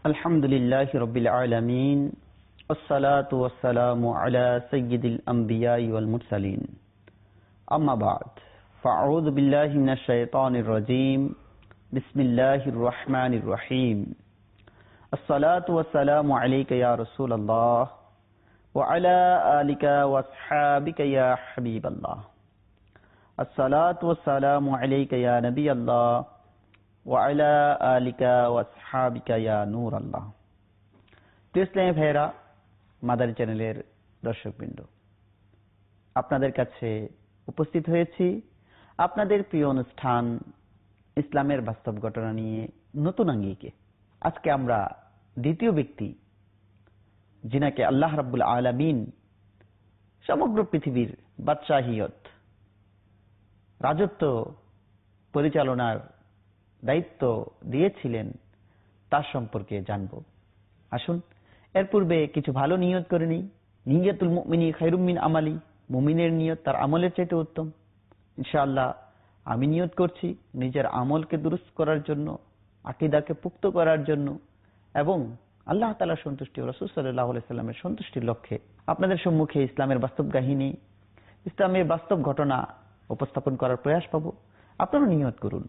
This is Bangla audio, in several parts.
আলহামদুলিল্লাহি রাব্বিল আলামিন ওয়াসসালাতু ওয়াসসালামু আলা সাইয়্যিদিল আমবিয়াই ওয়াল মুরসালিন আম্মা বা'দ ফাআউযু বিল্লাহি মিনাশ শাইতানির রাজীম বিসমিল্লাহির রহমানির রহিম আসসালাতু ওয়াসসালামু আলাইকা ইয়া রাসূলুল্লাহ ওয়া আলা আলিকা ওয়া আসহাবিকা ইয়া হাবিবাল্লাহ আসসালাতু ওয়াসসালামু আলাইকা ইয়া নবিয়াল্লাহ ওয়াইলা আলিকা ওয়াসহাবিকা ইয়া নূর আল্লাহ। ইসলামী ভাইরা, মাদানী চ্যানেলের দর্শকবৃন্দ, আপনাদের কাছে উপস্থিত হয়েছি আপনাদের প্রিয় অনুষ্ঠান ইসলামের বাস্তব ঘটনা নিয়ে নতুন আঙ্গিকে। আজকে আমরা দ্বিতীয় ব্যক্তি, যিনাকে আল্লাহ রাব্বুল আলামিন সমগ্র পৃথিবীর বাদশাহিয়ত, রাজত্ব পরিচালনার দায়িত্ব দিয়েছিলেন, তার সম্পর্কে জানব। আসুন এর পূর্বে কিছু ভালো নিয়ত করে নিই। নিয়তুল মুমিনি খায়রুম মিন আমালি, মুমিনের নিয়ত তার আমলের চাইতে উত্তম। ইনশাআল্লাহ আমি নিয়ত করছি নিজের আমলকে দুরুস্ত করার জন্য, আকীদাকে পুক্ত করার জন্য এবং আল্লাহ তাআলার সন্তুষ্টি ও রাসূল সাল্লাল্লাহু আলাইহি সাল্লামের সন্তুষ্টির লক্ষ্যে আপনাদের সম্মুখে ইসলামের বাস্তব কাহিনী, ইসলামের বাস্তব ঘটনা উপস্থাপন করার প্রয়াস পাবো। আপনারা নিয়ত করুন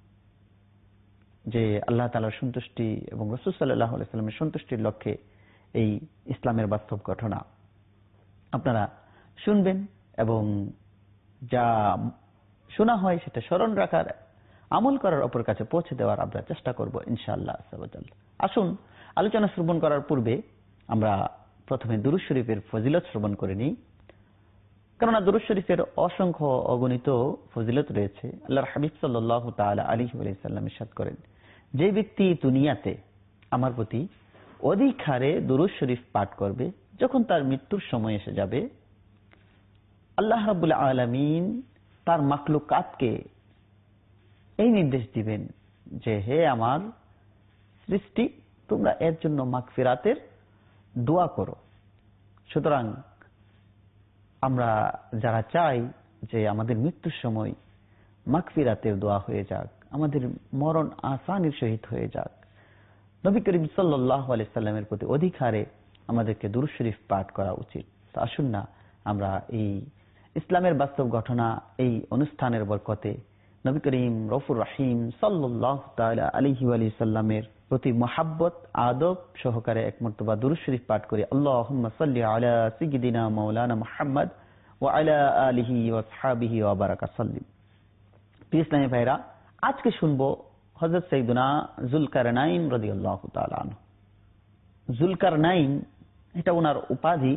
যে আল্লাহ তাআলার সন্তুষ্টি এবং রাসূল সাল্লাল্লাহু আলাইহি সাল্লামের সন্তুষ্টির লক্ষ্যে এই ইসলামের বাস্তব ঘটনা আপনারা শুনবেন এবং যা শোনা হয় সেটা স্মরণ রাখার, আমল করার অপর কাছে পৌঁছে দেওয়ার আমরা চেষ্টা করব ইনশাআল্লাহ। আসুন আলোচনা শ্রবণ করার পূর্বে আমরা প্রথমে দুরূদ শরীফের ফজিলত শ্রবণ করে নিই, কেননা দুরূদ শরীফের অসংখ্য অগণিত ফজিলত রয়েছে। আল্লাহর হাবিব সাল্লাল্লাহু তাআলা আলাইহি ওয়া সাল্লাম ইরশাদ করেন, যে ব্যক্তি দুনিয়াতে আমার প্রতি অধিক হারে দুরূদ শরীফ পাঠ করবে, যখন তার মৃত্যুর সময় এসে যাবে, আল্লাহ রাব্বুল আলামিন তার মাখলুকাতকে এই নির্দেশ দিবেন যে হে আমার সৃষ্টি, তোমরা এর জন্য মাগফিরাতের দোয়া করো। সুতরাং আমরা যারা চাই যে আমাদের মৃত্যুর সময় মাগফিরাতের দোয়া হয়ে যাক, আমাদের মরণ আসানির সহিত হয়ে যাক, নবী করিম সাল্লাল্লাহু আলাইহি সাল্লামের প্রতি অধিক হারে আমাদেরকে দুরূদ শরীফ পাঠ করা উচিত। তো আসুন না আমরা এই ইসলামের বাস্তব ঘটনা, এই অনুষ্ঠানের বরকতে নবী করিম রউফুর রহিম সাল্লাল্লাহু তাআলা আলাইহি ওয়া সাল্লামের প্রতি মহাব্বত আদব সহকারে এক মর্তবা দুরূদ শরীফ পাঠ করি। আল্লাহুম্মা সাল্লি আলা সাইয়্যিদিনা মাওলানা মুহাম্মদ ওয়া আলা আলিহি ওয়া আসহাবিহি ওয়া বারাকা সাল্লিম। প্রিয় ইসলামী ভাইরা, আজকে শুনবো হযরত সাইয়্যিদুনা যুলকারনাইন রাদিয়াল্লাহু তাআলা আনহু। যুলকারনাইন এটা ওনার উপাধি,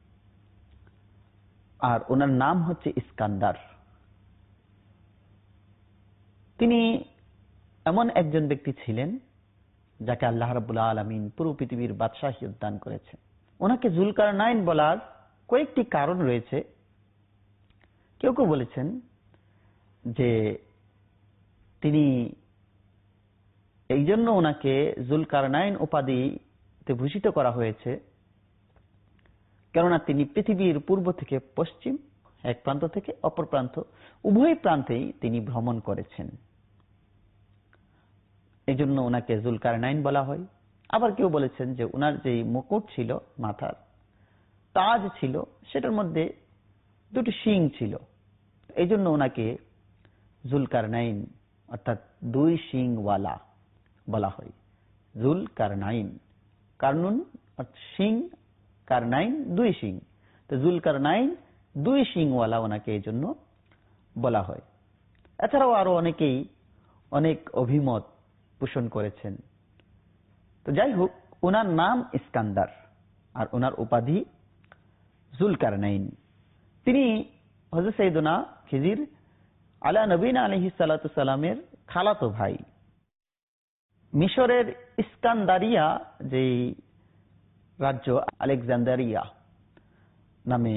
আর ওনার নাম হচ্ছে ইস্কান্দার। তিনি এমন একজন ব্যক্তি ছিলেন যাকে আল্লাহ রাব্বুল আলামিন পুরো পৃথিবীর বাদশাহিয়ত দান করেছেন। ওনাকে যুলকারনাইন বলার কয়েকটি কারণ রয়েছে। কেউ কেউ বলেছেন যে তিনি এই জন্য ওনাকে যুলকারনাইন উপাধিতে ভূষিত করা হয়েছে কেননা তিনি পৃথিবীর পূর্ব থেকে পশ্চিম, এক প্রান্ত থেকে অপর প্রান্ত, উভয় প্রান্তেই তিনি ভ্রমণ করেছেন। এই জন্য ওনাকে যুলকারনাইন বলা হয়। আবার কেউ বলেছেন যে ওনার যে মুকুট ছিল, মাথার তাজ ছিল, সেটার মধ্যে দুটি শিং ছিল, এই জন্য ওনাকে যুলকারনাইন অর্থাৎ দুই শিংওয়ালা বলা হয়। যুলকারনাইন, কারনুন শিং, কারনাইন দুই শিং, তো যুলকারনাইন দুই শিংওয়ালা ওনাকে এই জন্য বলা হয়। এছাড়াও আরো অনেকেই অনেক অভিমত পোষণ করেছেন। তো যাই হোক, ওনার নাম ইস্কান্দার আর ওনার উপাধি যুলকারনাইন। তিনি হযরত সাইয়্যিদুনা খিজির আলা নবীনা আলাইহিস সালাতু সালামের খালাতো ভাই। মিশরের ইস্কান্দারিয়া যে রাজ্য, আলেকজান্দ্রিয়া নামে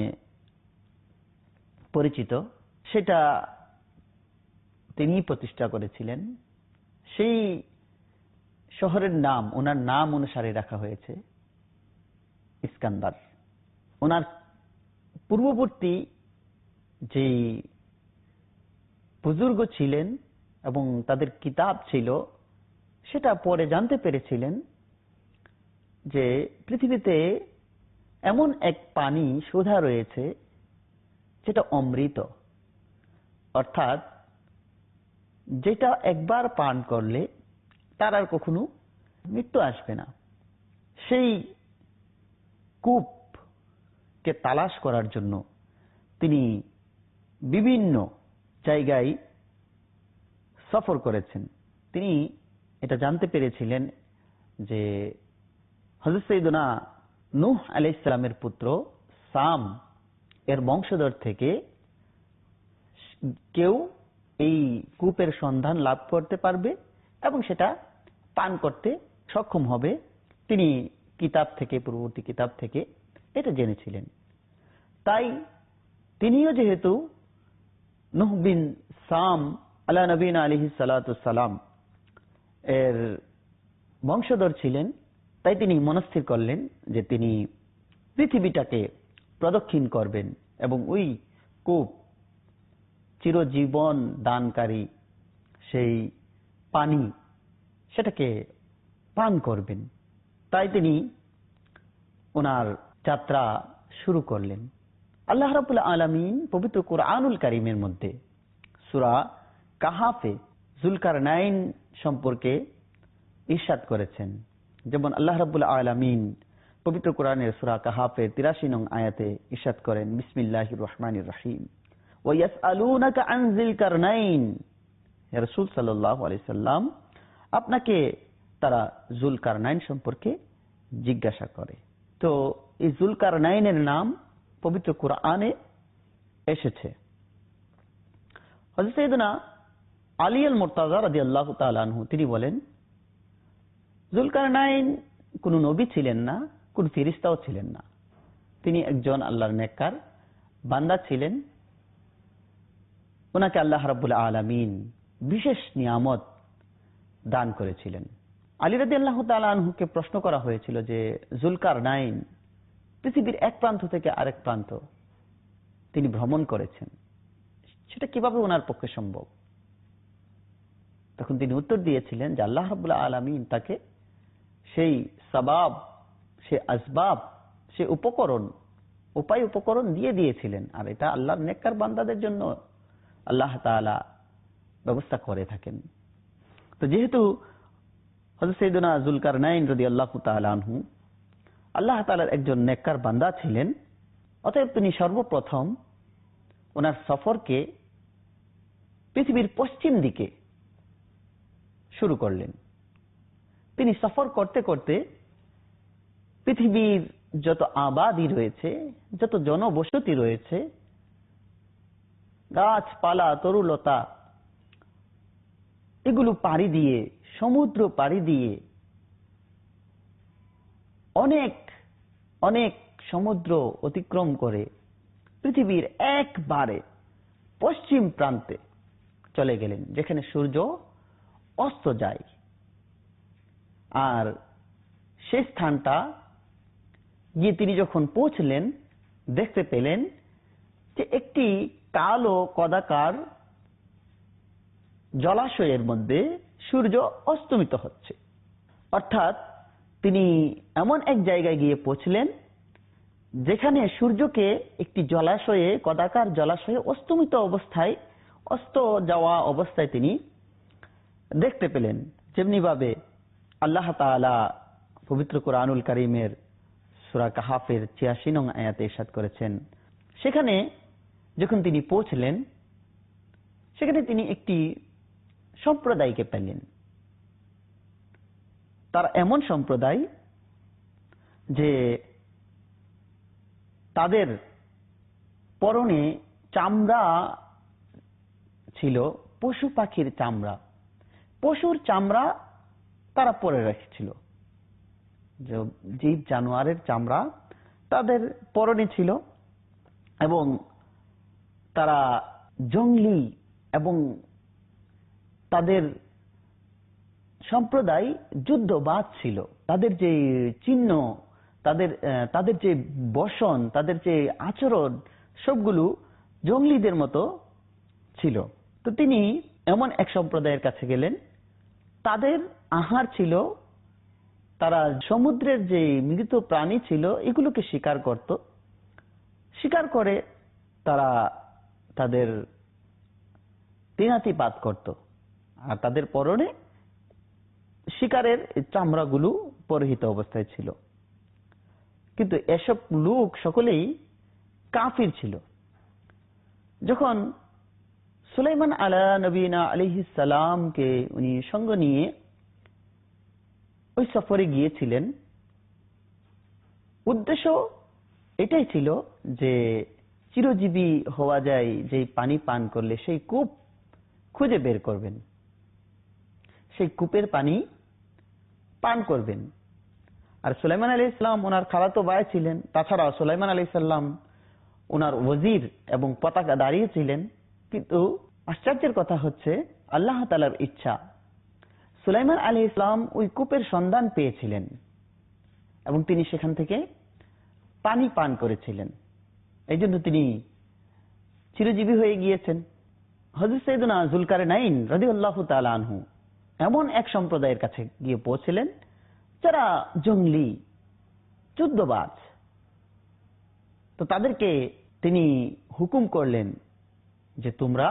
পরিচিত, সেটা তিনি প্রতিষ্ঠা করেছিলেন। সেই শহরের নাম ওনার নাম অনুসারে রাখা হয়েছে ইস্কান্দার। ওনার পূর্ববর্তী যে বুজুর্গ ছিলেন এবং তাদের কিতাব ছিল, সেটা পরে জানতে পেরেছিলেন যে পৃথিবীতে এমন এক পানি সুধা রয়েছে যেটা অমৃত, অর্থাৎ যেটা একবার পান করলে তার আর কখনো মৃত্যু আসবে না। সেই কূপকে তালাশ করার জন্য তিনি বিভিন্ন জায়গায় সফর করেছেন। তিনি এটা জানতে পেরেছিলেন যে হযরত সাইয়েদনা নূহ আলাইহিস সালামের পুত্র সাম এর বংশধর থেকে কেউ এই কূপের সন্ধান লাভ করতে পারবে এবং সেটা পান করতে সক্ষম হবে। তিনি কিতাব থেকে, পূর্ববর্তী কিতাব থেকে এটা জেনেছিলেন। তাই তিনিও যেহেতু নূহ বিন সাম আলা নবীনা আলাইহিস সালাতু সালাম এর বংশধর ছিলেন, তাই তিনি মনস্থির করলেন যে তিনি পৃথিবীটাকে প্রদক্ষিণ করবেন এবং ওই কূপ, চিরজীবন দানকারী সেই পানি, সেটাকে পান করবেন। তাই তিনি ওনার যাত্রা শুরু করলেন। আল্লাহ রাব্বুল আলামিন পবিত্র কুরআনুল কারীমের মধ্যে সূরা কাহাফে যুলকারনাইন সম্পর্কে ইরশাদ করেছেন। যেমন আল্লাহ রাব্বুল আলামিন পবিত্র কোরআনের সূরা কাহাফের ৮৩ নং আয়াতে ইরশাদ করেন, বিসমিল্লাহির রহমানির রহিম, ওয়া ইয়াসআলুনাকা আন যুলকারনাইন। হে রাসূল সাল্লাল্লাহু আলাইহি সাল্লাম, আপনাকে তারা যুলকারনাইন সম্পর্কে জিজ্ঞাসা করে। তো এই যুলকারনাইনের নাম পবিত্র কোরআনে এসেছে। হযরত সাইয়েদনা আলী আল মুরতাযা রাদিয়াল্লাহু তাআলা আনহু তিনি বলেন, যুলকারনাইন কোন নবী ছিলেন না, কোন ফেরেশতাও ছিলেন না। তিনি একজন আল্লাহর নেককার বান্দা ছিলেন। ওনাকে আল্লাহ রাব্বুল আলামিন বিশেষ নিয়ামত দান করেছিলেন। আলী রাদিয়াল্লাহু তাআলা আনহুকে প্রশ্ন করা হয়েছিল যে যুলকারনাইন পৃথিবীর এক প্রান্ত থেকে আরেক প্রান্ত তিনি ভ্রমণ করেছেন, সেটা কিভাবে ওনার পক্ষে সম্ভব? তখন তিনি উত্তর দিয়েছিলেন যে আল্লাহ রাব্বুল আলামিন তাকে সেই সাবাব, সেই আসবাব, সেই উপকরণ দিয়ে দিয়েছিলেন। আর এটা আল্লাহর নেককার বান্দাদের জন্য আল্লাহ তাআলা ব্যবস্থা করে থাকেন। তো যেহেতু হযরত সাইয়েদনা যুলকারনাইন রাদিয়াল্লাহু তাআলা আনহু আল্লাহ তাআলার একজন নেককার বান্দা ছিলেন, অতএব তিনি সর্বপ্রথম ওনার সফরকে পৃথিবীর পশ্চিম দিকে শুরু করলেন। তিনি সফর করতে করতে পৃথিবীর যত আবাদি রয়েছে, যত জনবসতি রয়েছে, গাছপালা, তরুলতা, এগুলো পাড়ি দিয়ে, সমুদ্র পাড়ি দিয়ে, অনেক অনেক সমুদ্র অতিক্রম করে পৃথিবীর একবারে পশ্চিম প্রান্তে চলে গেলেন, যেখানে সূর্য অস্ত যায়। আর সেই স্থানটা গিয়ে তিনি যখন পৌঁছলেন, দেখতে পেলেন যে একটি কালো কদাকার জলাশয়ের মধ্যে সূর্য অস্তমিত হচ্ছে। অর্থাৎ তিনি এমন এক জায়গায় গিয়ে পৌঁছলেন যেখানে সূর্যকে একটি জলাশয়ে, কদাকার জলাশয়ে অস্তমিত অবস্থায়, অস্ত যাওয়া অবস্থায় তিনি দেখতে পেলেন। যেমনি ভাবে আল্লাহ তাআলা পবিত্র কুরআনুল কারীমের সূরা কাহাফের ৮৬ নং আয়াতে ইরশাদ করেছেন, সেখানে যখন তিনি পৌঁছলেন, সেখানে তিনি একটি সম্প্রদায়কে পেলেন। তার এমন সম্প্রদায় যে তাদের পরনে চামড়া ছিল পশু পাখির চামড়া, পশুর চামড়া তারা পরে রেখেছিল। জীব জানোয়ারের চামড়া তাদের পরনে ছিল এবং তারা জঙ্গলি এবং তাদের সম্প্রদায় যুদ্ধবাজ ছিল। তাদের যে চিহ্ন, তাদের যে বসন, তাদের যে আচরণ, সবগুলো জঙ্গলিদের মতো ছিল। তো তিনি এমন এক সম্প্রদায়ের কাছে গেলেন, তাদের আহার ছিল তারা সমুদ্রের যে মৃত প্রাণী ছিল এগুলোকে শিকার করত। শিকার করে তারা তাদের তিনাতিপাত করত, আর তাদের পরনে শিকারের চামড়াগুলো পরিহিত অবস্থায় ছিল। কিন্তু এসব লোক সকলেই কাফির ছিল। যখন সুলাইমান আলা নবীনা আলাইহিস সালামকে উনি সঙ্গ নিয়ে ওই সফরে গিয়েছিলেন, উদ্দেশ্য এটাই ছিল যে চিরজীবী হওয়া যায় যে পানি পান করলে সেই কূপ খুঁজে বের করবেন, সেই কূপের পানি পান করবেন। আর সুলাইমান আলাইহিস সালাম ওনার খালাতো ভাই ছিলেন। তাছাড়া সুলাইমান আলাইহিস সালাম ওনার ওয়াজির এবং পতাকা দাঁড়িয়ে ছিলেন। কিন্তু আশ্চর্যের কথা হচ্ছে আল্লাহ তাআলার ইচ্ছা, সুলাইমান আলাইহিস সালাম ওই কূপের সন্ধান পেয়েছিলেন এবং তিনি সেখান থেকে পানি পান করেছিলেন। এই জন্য তিনি চিরজীবী হয়ে গিয়েছেন। হযরত সাইয়েদনা যুলকারনাইন রাদিয়াল্লাহু তাআলা আনহু এমন এক সম্প্রদায়ের কাছে গিয়ে পৌঁছলেন যারা জঙ্গলি যুদ্ধবাজ। তো তাদেরকে তিনি হুকুম করলেন যে তোমরা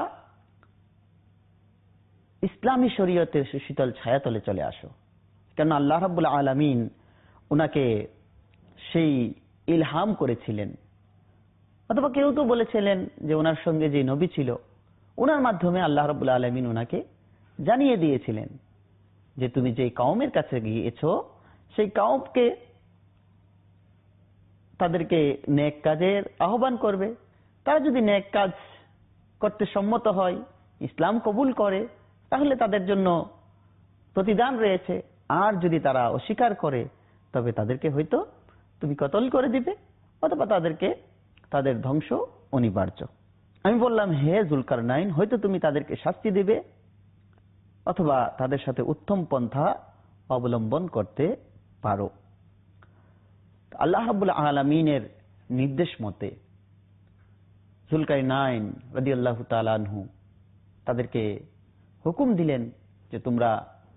ইসলামী শরীয়তের সুশীতল ছায়াতলে চলে আসো। কেন আল্লাহ রাব্বুল আলামিন উনাকে সেই ইলহাম করেছিলেন, অথবা কেউ তো বলেছিলেন যে ওনার সঙ্গে যে নবী ছিল ওনার মাধ্যমে আল্লাহ রাব্বুল আলামিন ওনাকে জানিয়ে দিয়েছিলেন যে তুমি যে কওমের কাছে গিয়েছো সেই কওমকে তাদেরকে নেক কাজের আহ্বান করবে। তারা যদি নেক কাজ করতে সম্মত হয়, ইসলাম কবুল করে, তাহলে তাদের জন্য প্রতিদান রয়েছে। আর যদি তারা অস্বীকার করে তবে তাদেরকে হয়তো তুমি কতল করে দিবে অথবা তাদেরকে তাদের ধ্বংস অনিবার্য। আমি বললাম, হে যুলকারনাইন, হয়তো তুমি তাদেরকে শাস্তি দিবে অথবা তাদের সাথে উত্তম পন্থা অবলম্বন করতে পারো। আল্লাহ রাব্বুল আলামিনের নির্দেশ মতে যুলকারনাইন রাদিয়াল্লাহু তাআলা আনহু তাদেরকে হুকুম দিলেন যে তোমরা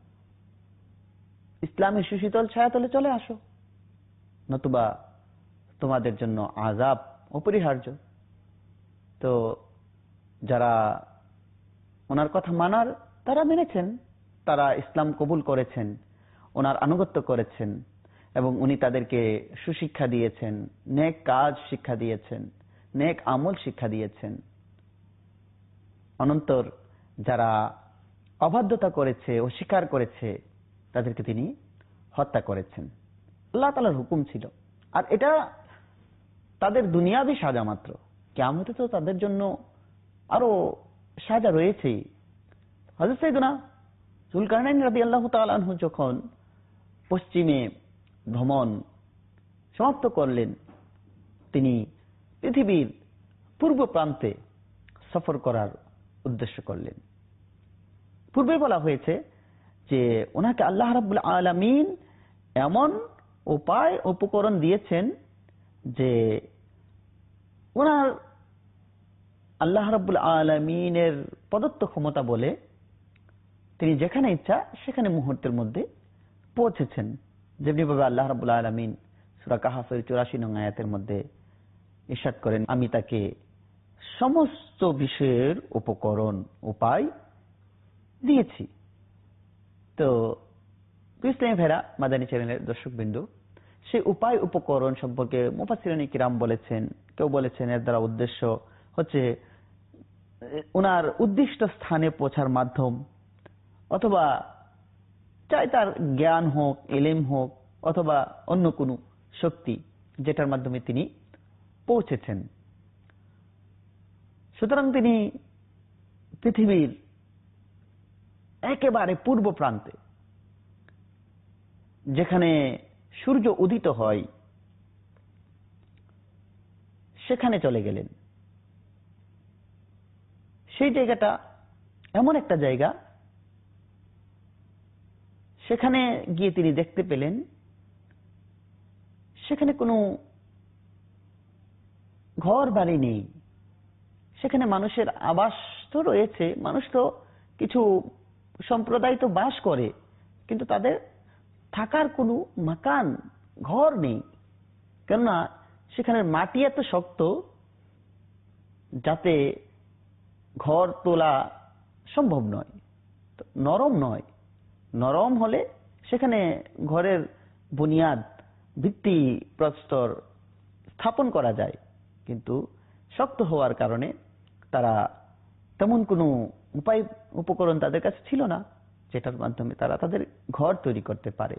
ইসলামের সুশীতল ছায়াতলে চলে আসো, নতুবা তোমাদের জন্য আযাব অপরিহার্য। তো যারা ওনার কথা মানার তারা মেনেছেন, তারা ইসলাম কবুল করেছেন, ওনার আনুগত্য করেছেন এবং উনি তাদেরকে সুশিক্ষা দিয়েছেন, নেক কাজ শিক্ষা দিয়েছেন, নেক আমল শিক্ষা দিয়েছেন। অনন্তর যারা অবাধ্যতা করেছে, অস্বীকার করেছে, তাদেরকে তিনি হত্যা করেছেন। আল্লাহ তাআলার হুকুম ছিল। আর এটা তাদের দুনিয়াবী সাজা মাত্র, কিয়ামতে তো তাদের জন্য আরো সাজা রয়েছেই। হযরত সাইয়েদনা যুলকারনাইন রাদিয়াল্লাহু তাআলা আনহু যখন পশ্চিমে ভ্রমণ সমাপ্ত করলেন, তিনি পৃথিবীর পূর্ব প্রান্তে সফর করার উদ্দেশ্য করলেন। পূর্বে বলা হয়েছে যে ওনাকে আল্লাহ রাব্বুল আলামিন এমন উপায় উপকরণ দিয়েছেন যে ওনার আল্লাহ রাব্বুল আলামিনের প্রদত্ত ক্ষমতা বলে তিনি যেখানে ইচ্ছা সেখানে মুহূর্তের মধ্যে পৌঁছেছেন। যেমনিভাবে আল্লাহ রাব্বুল আলামিন সূরা কাহফের 84 নং আয়াতের মধ্যে ইরশাদ করেন, আমি তাকে সমস্ত বিষয়ের উপকরণ উপায় দিয়েছি। তো ইসলামী ভাইরা, মাদানী চ্যানেলের দর্শকবৃন্দ, সেই উপায় উপকরণ সম্পর্কে মুফাসসিরিনে কিরাম বলেছেন, কেউ বলেছেন এর দ্বারা উদ্দেশ্য হচ্ছে ওনার উদ্দিষ্ট স্থানে পৌঁছার মাধ্যম, অথবা চাই তার জ্ঞান হোক, ইলম হোক, অথবা অন্য কোনো শক্তি যেটার মাধ্যমে তিনি পৌঁছেছেন। সুতরাং তিনি পৃথিবীর একেবারে পূর্ব প্রান্তে, যেখানে সূর্য উদিত হয়, সেখানে চলে গেলেন। সেই জায়গাটা এমন একটা জায়গা, সেখানে গিয়ে তিনি দেখতে পেলেন সেখানে কোনো ঘর বাড়ি নেই। সেখানে মানুষের আবাস তো রয়েছে, মানুষ তো কিছু সম্প্রদায় তো বাস করে, কিন্তু তাদের থাকার কোনো মাকান, ঘর নেই। কেননা সেখানের মাটি এত শক্ত যাতে ঘর তোলা সম্ভব নয়, নরম নয়। নরম হলে সেখানে ঘরের বুনিয়াদ, ভিত্তি প্রস্তর স্থাপন করা যায়, কিন্তু শক্ত হওয়ার কারণে তারা তেমন কোনো উপকরণ তাদের কাছে ছিল না যেটার মাধ্যমে তারা তাদের ঘর তৈরি করতে পারে।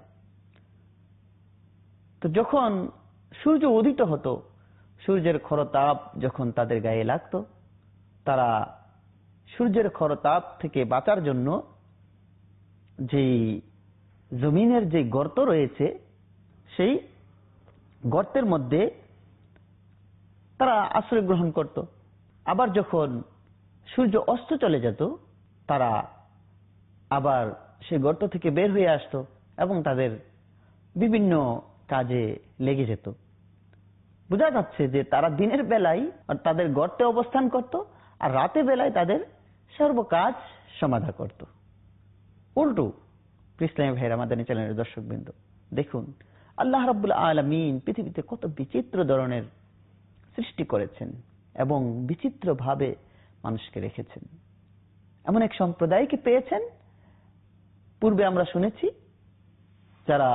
তো যখন সূর্য উদিত হতো, সূর্যের খরতাপ যখন তাদের গায়ে লাগতো, তারা সূর্যের খরতাপ থেকে বাঁচার জন্য যেই জমিনের যে গর্ত রয়েছে সেই গর্তের মধ্যে তারা আশ্রয় গ্রহণ করত। আবার যখন সূর্য অস্ত চলে যেত, তারা আবার সেই গর্ত থেকে বের হয়ে আসতো এবং তাদের বিভিন্ন কাজে লেগে যেত। বোঝা যাচ্ছে যে তারা দিনের বেলায় তাদের গর্তে অবস্থান করত, আর রাতে বেলায় তাদের সর্ব কাজ সমাধা করত। উল্টো ইসলামী ভাইরা, মাদানী চ্যানেলের দর্শকবৃন্দ, দেখুন আল্লাহ রাব্বুল আলামিন পৃথিবীতে কত বিচিত্র ধরনের সৃষ্টি করেছেন এবং বিচিত্র ভাবে মানুষকে রেখেছেন। এমন এক সম্প্রদায়কে পেয়েছেন, পূর্বে আমরা শুনেছি, যারা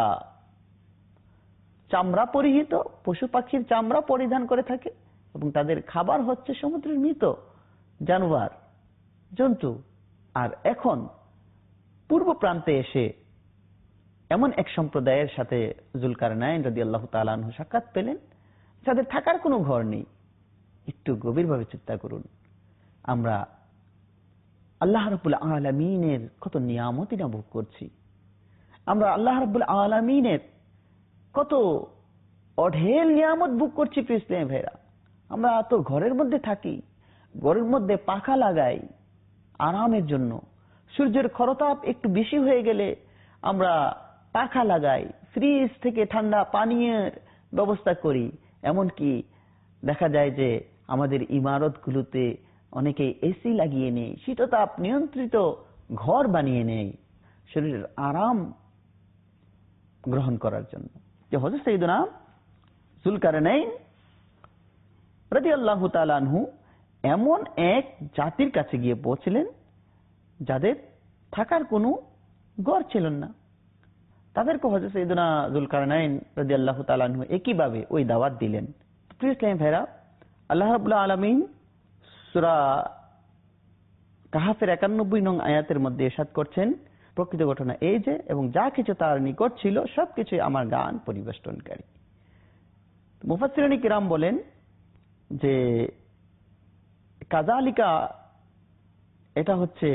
চামড়া পরিহিত, পশু পাখির চামড়া পরিধান করে থাকে এবং তাদের খাবার হচ্ছে সমুদ্রের মৃত জানোয়ার, জন্তু। আর এখন পূর্ব প্রান্তে এসে এমন এক সম্প্রদায়ের সাথে যুলকারনাইন রাদিয়াল্লাহু তাআলা আনহু সাক্ষাৎ পেলেন, যাদের থাকার কোনো ঘর নেই। একটু গভীরভাবে চিন্তা করুন, আমরা আল্লাহ রাব্বুল আলামিনের কত নিয়ামতই না ভোগ করছি। আমরা আল্লাহ রাব্বুল আলামিনের কত অঢেল নিয়ামত ভোগ করছি। ইসলামী ভাইরা, আমরা তো ঘরের মধ্যে থাকি, ঘরের মধ্যে পাখা লাগাই আরামের জন্য। সূর্যের খরতাপ একটু বেশি হয়ে গেলে আমরা পাখা লাগাই, ফ্রিজ থেকে ঠান্ডা পানীয়ের ব্যবস্থা করি। এমনকি দেখা যায় যে আমাদের ইমারতগুলোতে অনেকে এসি লাগিয়ে নেয়, শীততাপ নিয়ন্ত্রিত ঘর বানিয়ে নেয় শরীরের আরাম গ্রহণ করার জন্য। যে হযরত সাইয়েদনা যুলকারনাইন রাদিয়াল্লাহু তাআলা আনহু এমন এক জাতির কাছে গিয়ে পৌঁছলেন যাদের থাকার কোনো ঘর ছিল না। তাদেরকে হযরত সাইয়েদনা যুলকারনাইন রাদিয়াল্লাহু তাআলা আনহু একইভাবে ওই দাওয়াত দিলেন। প্রিয় ইসলামী ভাইরা, আল্লাহ রাব্বুল আলামিন সূরা কাহাফের ৯১ নং আয়াতের মধ্যে ইরশাদ করছেন, প্রকৃত ঘটনা এই যে, এবং যা কিছু তার নিকট ছিল সবকিছুই আমার গান পরিবেষ্টনকারী। মুফাসসিরিন কিরাম বলেন যে কাযালিকা, এটা হচ্ছে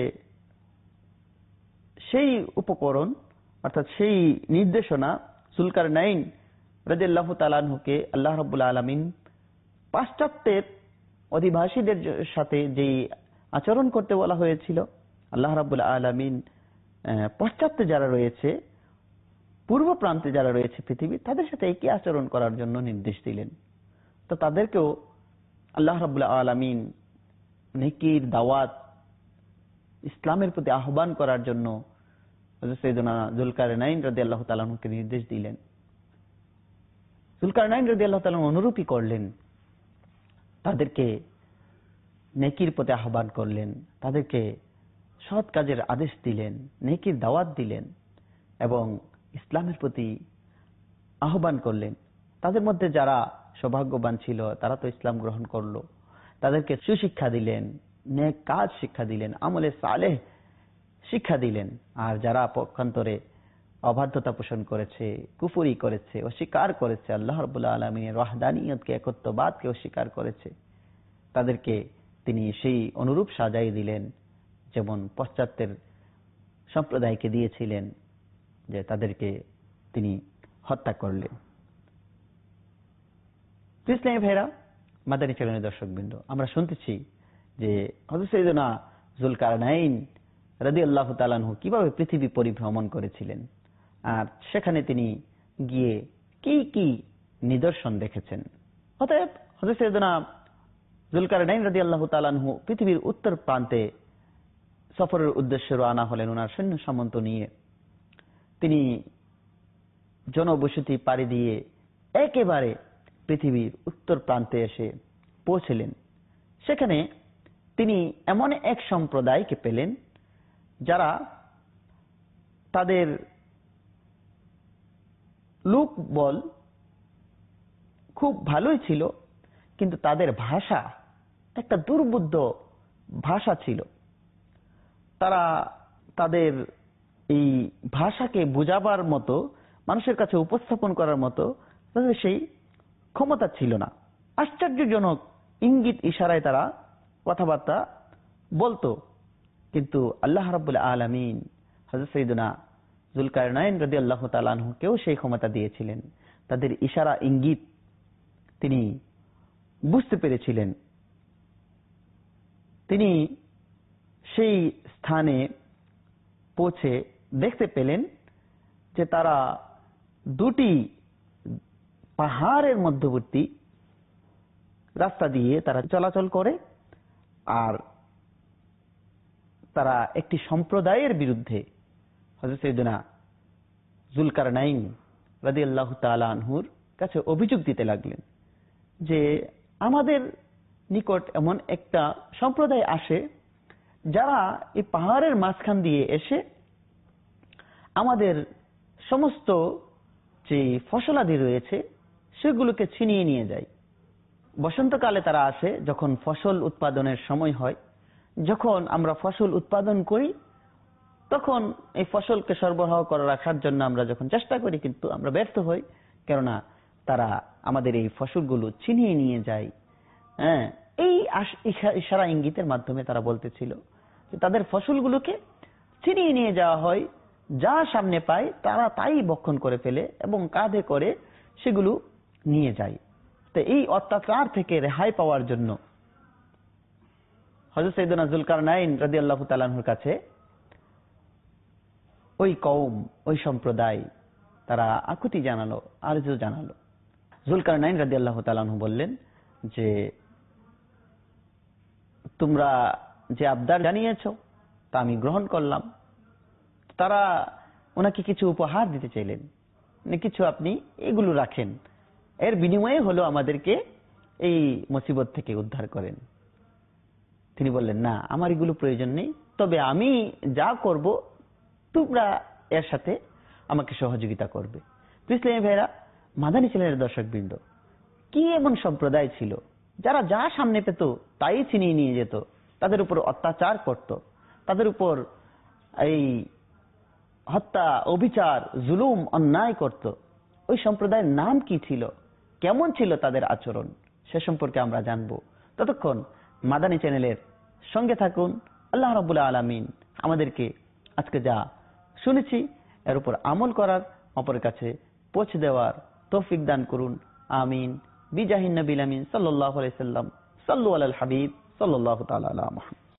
সেই উপকরণ, অর্থাৎ সেই নির্দেশনা যুলকারনাইন রাদিয়াল্লাহু তাআলা আনহুকে আল্লাহ রাব্বুল আলামিন পাশ্চাত্যের অধিবাসীদের সাথে যেই আচরণ করতে বলা হয়েছিল, আল্লাহ রাব্বুল আলামিন পশ্চাত্যে যারা রয়েছে, পূর্ব প্রান্তে যারা রয়েছে পৃথিবী, তাদের সাথে একই আচরণ করার জন্য নির্দেশ দিলেন। তো তাদেরকেও আল্লাহ রাব্বুল আলামিন নেকির দাওয়াত, ইসলামের প্রতি আহ্বান করার জন্য হযরত সাইয়েদনা যুলকারনাইন রাদিয়াল্লাহু তাআলা আনহুকে নির্দেশ দিলেন। যুলকারনাইন রাদিয়াল্লাহু তাআলা অনুরূপই করলেন, তাদেরকে নেকির প্রতি আহ্বান করলেন, তাদেরকে সৎ কাজের আদেশ দিলেন, নেকির দাওয়াত দিলেন এবং ইসলামের প্রতি আহ্বান করলেন। তাদের মধ্যে যারা সৌভাগ্যবান ছিল তারা তো ইসলাম গ্রহণ করলো, তাদেরকে সুশিক্ষা দিলেন, নেক কাজ শিক্ষা দিলেন, আমলে সালেহ শিক্ষা দিলেন। আর যারা পক্ষান্তরে অবাধ্যতা পোষণ করেছে, কুফরি করেছে, অস্বীকার করেছে, আল্লাহ রাব্বুল আলামিনের ওয়াহদানিয়তকে, একত্ববাদকে অস্বীকার করেছে, তাদেরকে তিনি সেই অনুরূপ সাজাই দিলেন যেমন পশ্চাত্যের সম্প্রদায়কে দিয়েছিলেন, যে তাদেরকে তিনি হত্যা করলেন। ইসলামী ভাইরা, মাদানী চ্যানেলের দর্শকবৃন্দ, আমরা শুনতেছি যে হযরত সাইয়েদনা যুলকারনাইন রাদিয়াল্লাহু তাআলা আনহু কিভাবে পৃথিবী পরিভ্রমণ করেছিলেন, আর সেখানে তিনি গিয়ে কি কি নিদর্শন দেখেছেন। অতএব হযরত সাইয়েদনা যুলকারনাইন রাদিয়াল্লাহু তাআলা আনহু পৃথিবীর উত্তর প্রান্তে সফরের উদ্দেশ্যে রওনা হলেন। ওনার সৈন্য সামন্ত নিয়ে তিনি জনবসতি পাড়ি দিয়ে একেবারে পৃথিবীর উত্তর প্রান্তে এসে পৌঁছলেন। সেখানে তিনি এমন এক সম্প্রদায়কে পেলেন যারা তাদের লোকবল খুব ভালোই ছিল, কিন্তু তাদের ভাষা একটা দুর্বোধ্য ভাষা ছিল। তারা তাদের এই ভাষাকে বোঝাবার মতো, মানুষের কাছে উপস্থাপন করার মতো তাদের সেই ক্ষমতা ছিল না। আশ্চর্যজনক ইঙ্গিত ইশারায় তারা কথাবার্তা বলতো, কিন্তু আল্লাহ রাব্বুল আলামিন হযরত সাইয়েদনা যুলকারনাইন রাদিয়াল্লাহু তাআলা আনহুকেও সেই ক্ষমতা দিয়েছিলেন। তাদের ইশারা ইঙ্গিত তিনি বুঝতে পেরেছিলেন। তিনি সেই স্থানে পৌঁছে দেখতে পেলেন যে তারা দুটি পাহাড়ের মধ্যবর্তী রাস্তা দিয়ে তারা চলাচল করে, আর তারা একটি সম্প্রদায়ের বিরুদ্ধে হযরত সাইয়েদনা যুলকারনাইন রাদিয়াল্লাহু তাআলা আনহুর কাছে অভিযোগ দিতে লাগলেন যে আমাদের নিকট এমন একটা সম্প্রদায় আসে যারা এই পাহাড়ের মাঝখান দিয়ে এসে আমাদের সমস্ত যে ফসলাদি রয়েছে সেগুলোকে ছিনিয়ে নিয়ে যায়। বসন্তকালে তারা আসে, যখন ফসল উৎপাদনের সময় হয়, যখন আমরা ফসল উৎপাদন করি তখন এই ফসলকে সরবরাহ করে রাখার জন্য আমরা যখন চেষ্টা করি, কিন্তু আমরা ব্যর্থ হই, কেননা তারা আমাদের এই ফসলগুলো ছিনিয়ে নিয়ে যায়। হ্যাঁ, এই ইশারা ইঙ্গিতের মাধ্যমে তারা বলতেছিল যে তাদের ফসলগুলোকে ছিনিয়ে নিয়ে যাওয়া হয়, যা সামনে পায় তারা তাই বক্ষণ করে ফেলে এবং কাঁধে করে সেগুলো নিয়ে যায়। তো এই অত্যাচার থেকে রেহাই পাওয়ার জন্য হযরত সাইয়েদনা যুলকারনাইন রাদিয়াল্লাহু তাআলা আনহুর কাছে ওই কওম, ওই সম্প্রদায় তারা আকুতি জানালো, আরজু জানালো। যুলকারনাইন রাদিয়াল্লাহু তাআলা আনহু বললেন যে তোমরা যে আবদার জানিয়েছো তা আমি গ্রহণ করলাম। তারা ওনাকে কিছু উপহার দিতে চাইলেন, কিছু আপনি এগুলো রাখেন, এর বিনিময়ে হলো আমাদেরকে এই মুসিবত থেকে উদ্ধার করেন। তিনি বললেন না, আমার এগুলো প্রয়োজন নেই, তবে আমি যা করব তোমরা এর সাথে আমাকে সহযোগিতা করবে। তো ইসলামী ভাইরা, মাদানী চ্যানেলের দর্শকবৃন্দ, কি এমন সম্প্রদায় ছিল যারা যা সামনে পেত তাই ছিনিয়ে নিয়ে যেত, তাদের উপর অত্যাচার করত, তাদের উপর এই হত্যা, অবিচার, জুলুম, অন্যায় করত। ওই সম্প্রদায়ের নাম কি ছিল, কেমন ছিল তাদের আচরণ, সে সম্পর্কে আমরা জানবো। ততক্ষণ মাদানী চ্যানেলের সঙ্গে থাকুন। আল্লাহ রাব্বুল আলামিন আমাদেরকে আজকে যা শুনেছি এর উপর আমল করার, অপরের কাছে পৌঁছে দেওয়ার তৌফিক দান করুন। আমিন। বিজাহিন নবীল আমিন সাল্লাল্লাহু আলাইহি সাল্লাম। সাল্লু আলাল হাবিব সাল্লাল্লাহু তাআলা আলা মুহাম্মদ।